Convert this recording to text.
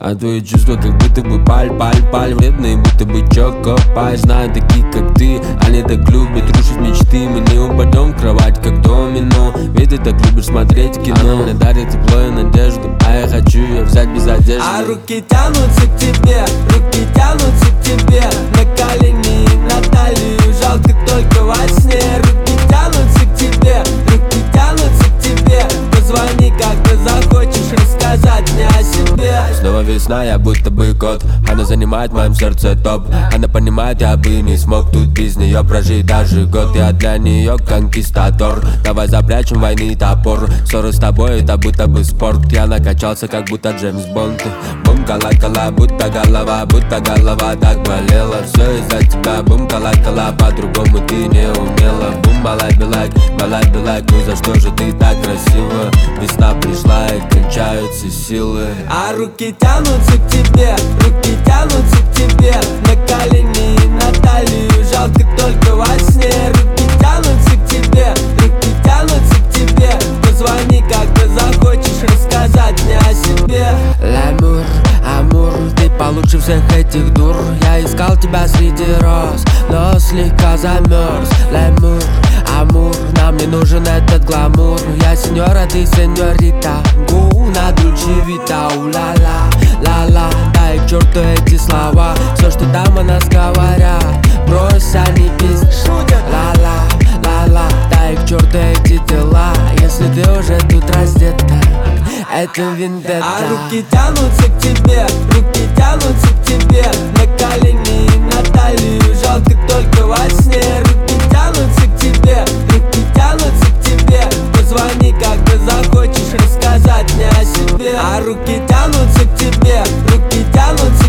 А твои чувства как будто бы паль вредные, будто бы чокопай. Знаю таких как ты, они так любят рушить мечты. Мы не упадем в кровать как домино, ведь ты так любишь смотреть кино. Она мне дарит тепло и надежду, а я хочу ее взять без одежды. А руки тянутся к тебе, руки тянутся к тебе, на колени и на талию, жалко только во сне. Руки тянутся к тебе, руки тянутся к тебе, позвони, когда захочешь рассказать мне о себе. Снова весна, я будто бы кот, она занимает в моем сердце топ. Она понимает, я бы не смог тут без нее прожить даже год. Я для нее конкистадор, давай запрячем войны топор. Ссоры с тобой, это будто бы спорт. Я накачался, как будто Джеймс Бонд. Бум, кала-кала, будто голова так болела. Все из-за тебя, бум, кала-кала, по-другому ты не умела. Бум, балай-билайк, ну за что же ты так красива? Весна пришла и кончаются силы. А руки тянутся к тебе, руки тянутся к тебе, на колени и на талию, жалко только во сне. Руки тянутся к тебе, руки тянутся к тебе, позвони, когда захочешь рассказать мне о себе. Л'амур, амур, ты получше всех этих дур. Я искал тебя среди роз, но слегка замерз. Л'амур, амур, нам не нужен этот гламур. Я сеньора, ты сеньорита, на Дольче Вита, у-ла-ла, ла-ла. Дай к черту эти слова, все, что там о нас говорят, брось, они пиздят. Ла-ла, ла-ла, дай к черту эти дела, если ты уже тут раздета, это вендетта. А руки тянутся к тебе, руки тянутся к тебе, на колени и на талию, жалко только во сне. Руки тянутся к тебе, руки тянутся к тебе, позвони, когда захочешь рассказать мне о себе. А руки тянутся к тебе, руки тянутся